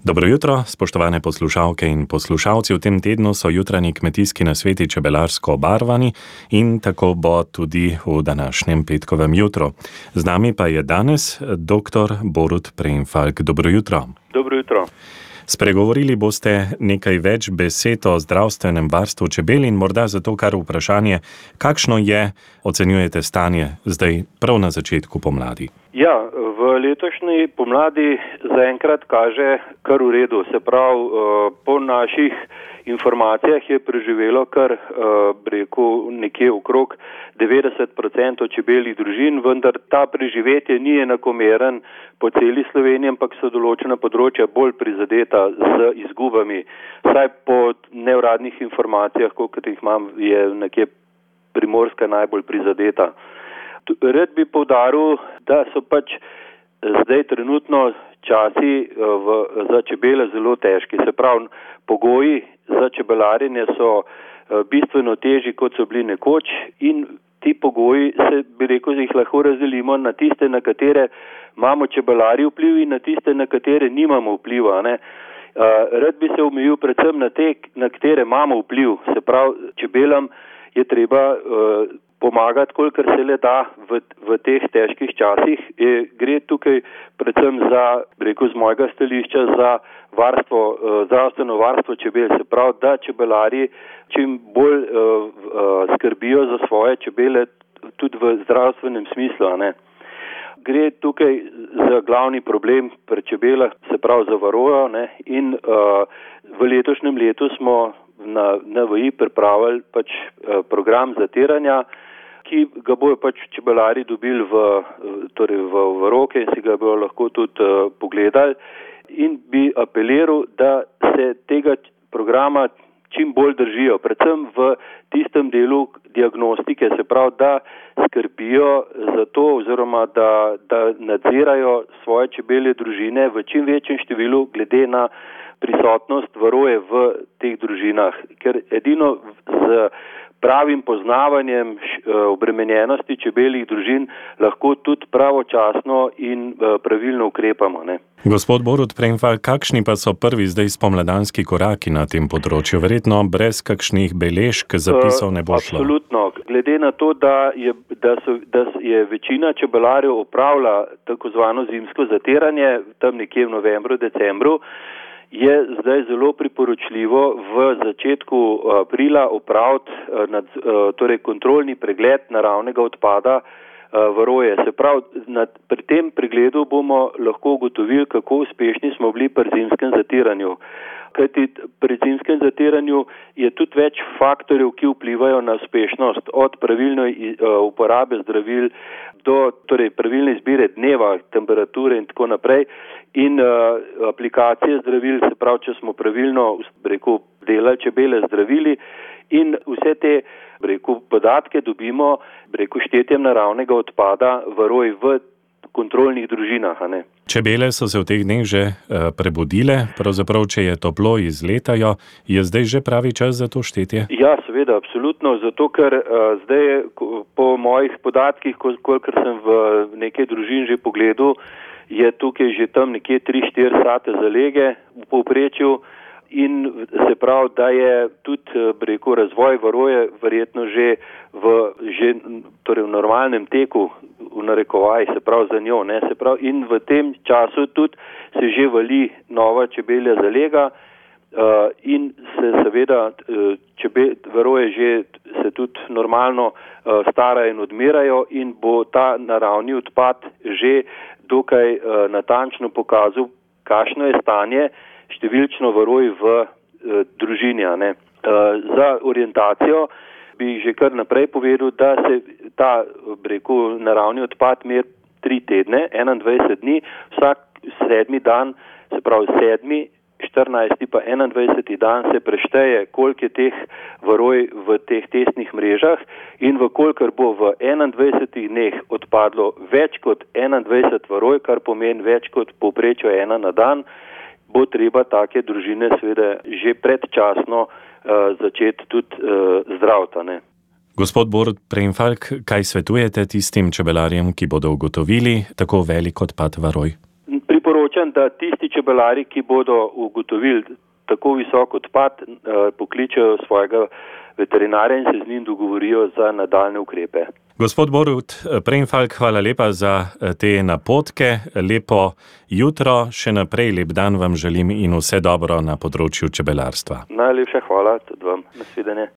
Dobro jutro, spoštovane poslušalke in poslušalci. V tem tednu so jutranji kmetijski nasveti čebelarsko obarvani in tako bo tudi v današnjem petkovem jutru. Z nami pa je danes dr. Borut Preinfalk. Dobro jutro. Dobro jutro. Spregovorili boste nekaj več besed o zdravstvenem varstvu čebel in morda zato kar vprašanje, kakšno je, ocenjujete stanje zdaj prav na začetku pomladi? Ja, v letošnji pomladi zaenkrat kaže kar v redu. Se pravi, po naših informacijah je preživelo kar, nekje okrog 90% čebeljih družin, vendar ta preživetje ni enakomeren po celi Sloveniji, ampak so določena področja bolj prizadeta z izgubami. Saj po neuradnih informacijah, kolikor jih imam, je nekje Primorska najbolj prizadeta. Rad bi poudaril, da so zdaj trenutno časi za čebele zelo težki. Se pravi, pogoji za čebelarjenje so bistveno težji, kot so bili nekoč, in ti pogoji jih lahko razdelimo na tiste, na katere imamo čebelarji vpliv, in na tiste, na katere nimamo vpliva. Rad bi se omejil predvsem na te, na katere imamo vpliv. Se pravi, čebelam je treba pomagati, kolikor se le da v teh težkih časih. Gre tukaj predvsem za, z mojega stališča, za zdravstveno varstvo čebel. Se pravi, da čebelarji čim bolj skrbijo za svoje čebele tudi v zdravstvenem smislu. Gre tukaj za glavni problem pri čebelah, se pravi za varojo, in v letošnjem letu smo na NVI pripravili program zatiranja, ki ga bojo čebelarji dobili v roke in si ga bojo lahko tudi pogledali, in bi apeliral, da se tega programa čim bolj držijo, predvsem v tistem delu diagnostike, se pravi, da skrbijo za to oziroma da nadzirajo svoje čebelje družine v čim večjem številu glede na prisotnost varoje v teh družinah, ker edino z pravim poznavanjem obremenjenosti čebeljih družin lahko tudi pravočasno in pravilno ukrepamo. Gospod Borut Preinfalk, kakšni pa so prvi zdaj spomladanski koraki na tem področju? Verjetno brez kakšnih beležk, zapisov ne bo šlo. Absolutno. Glede na to, da je večina čebelarjev opravila tako zvano zimsko zatiranje, tam nekje v novembru, decembru, je zdaj zelo priporočljivo v začetku aprila opraviti kontrolni pregled naravnega odpada varoje. Se pravi, pri tem pregledu bomo lahko ugotovili, kako uspešni smo bili pri zimskem zatiranju. Kajti pri zimskem zatiranju je tudi več faktorjev, ki vplivajo na uspešnost, od pravilne uporabe zdravil do pravilne izbire dneva, temperature in tako naprej, in aplikacije zdravil, se pravi, če smo pravilno delali čebele zdravili, in vse te podatke dobimo štetjem naravnega odpada varoj v kontrolnih družinah. Čebele so se v teh dneh že prebudile, pravzaprav, če je toplo, izletajo. Je zdaj že pravi čas za to štetje? Ja, seveda, absolutno, zato ker zdaj je po mojih podatkih, kolikor sem v nekaj družin že pogledal, je tukaj že tam nekje 3-4 sate zalege v povprečju, in se pravi, da je tudi razvoj varoje verjetno že v normalnem teku, v narekovaji, se pravi za njo, se pravi, in v tem času tudi se že vali nova čebelja zalega, in se seveda varoje že se tudi normalno starajo in odmirajo, in bo ta naravni odpad že dokaj natančno pokazal, kakšno je stanje številčno varoj v družini. Za orientacijo bi že kar naprej povedal, da se ta naravni odpad meri 3 tedne, 21 dni, vsak 7. dan, se pravi 7., 14. pa 21. dan se prešteje, koliko je teh varoj v teh testnih mrežah, in vkolikor bo v 21 dneh odpadlo več kot 21 varoj, kar pomeni več kot povprečju 1 na dan, bo treba take družine seveda že predčasno začeti tudi zdraviti. Gospod Borut Preinfalk, kaj svetujete tistim čebelarjem, ki bodo ugotovili tako velik odpad varoj? Priporočam, da tisti čebelari, ki bodo ugotovili tako visok odpad, pokličejo svojega veterinarja in se z njim dogovorijo za nadaljne ukrepe. Gospod Borut Premfalk, hvala lepa za te napotke. Lepo jutro, še naprej lep dan vam želim in vse dobro na področju čebelarstva. Najlepša hvala tudi vam. Nasvidenje.